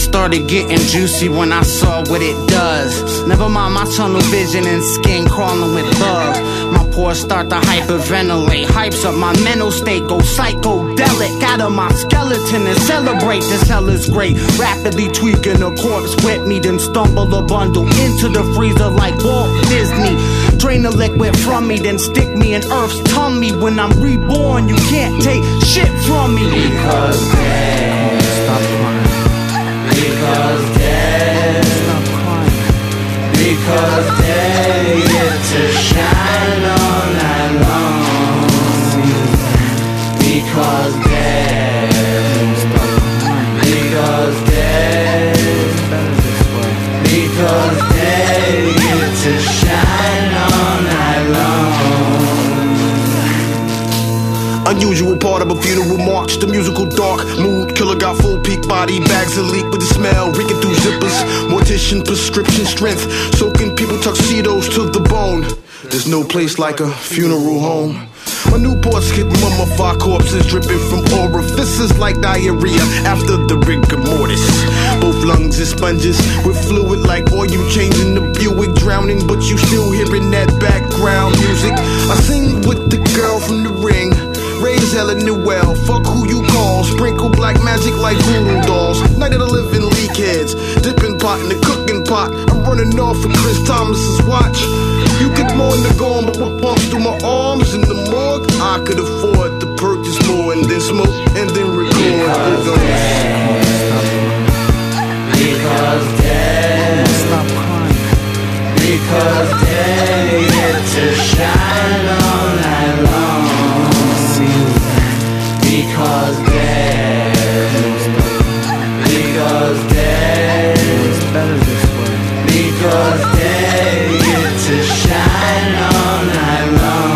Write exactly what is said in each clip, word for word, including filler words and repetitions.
started getting juicy when I saw what it does. Never mind my tunnel vision and skin crawling with bugs. My pores start to hyperventilate, hypes up my mental state, go psychedelic out of my skeleton and celebrate. This hell is great, rapidly tweaking a corpse wet me, then stumble a bundle into the freezer like Walt Disney. Drain the liquid from me, then stick me in Earth's tummy. When I'm reborn, you can't take shit from me. Because dead, stop crying. Because dead, stop crying. Because they get to shine all night long. Because dead, because dead, because they get to shine all night long. Unusual part of a funeral march, the musical dark mood killer got full peak body bags that leak with the smell, reeking through zippers. Mortician prescription strength, soaking people tuxedos to the bone. There's no place like a funeral home. My Newports get mummified corpses dripping from orifices like diarrhea after the rigor mortis. Both lungs are sponges with fluid like oil changing the Buick, drowning, but you still hearing that background music. I sing with the girl from the ring. Raise hell in the well, fuck who you call. Sprinkle black magic like voodoo dolls. Night of the living leak heads, dipping pot in the cooking pot. I'm running off of Chris Thomas's watch. You could mourn the gone, but what pumps through my arms in the morgue? I could afford to purchase more and then smoke and then record. Because dead, because dead, Stop crying. because they get to shine all night long. Because dead, because dead, It's better this way. because they get to shine all night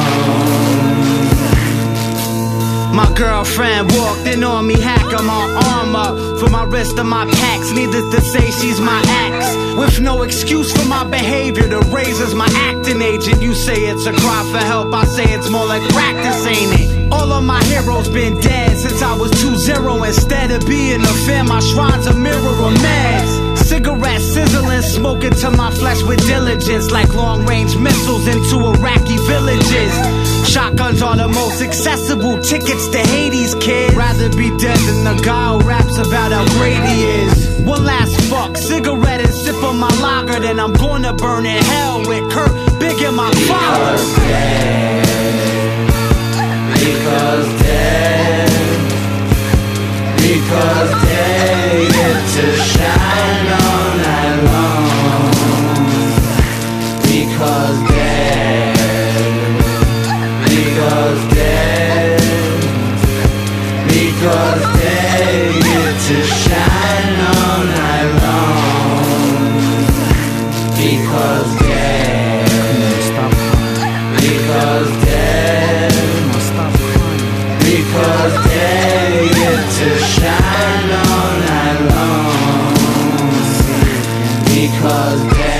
long. My girlfriend walked in on me, hacking my arm up for my wrist and my packs. Needless to say, she's my ex. With no excuse for my behavior, the razor's my acting agent. You say it's a cry for help, I say it's more like practice, ain't it? All of my heroes been dead since I was two zero. Instead of being a fan, my shrine's a mirror of meds. Cigarettes sizzling, smoking to my flesh with diligence, like long-range missiles into Iraqi villages. Shotguns are the most accessible tickets to Hades, kid. Rather be dead than the guy who raps about how great he is. One last fuck, cigarette and sip on my lager, then I'm gonna burn in hell with Kurt Big in my father. Because dead, because they get to shine all night long. Because dead, because dead, because they get to shine all night long. Because dead, Stop crying. because dead, Stop crying. because they get to shine all night long. Because they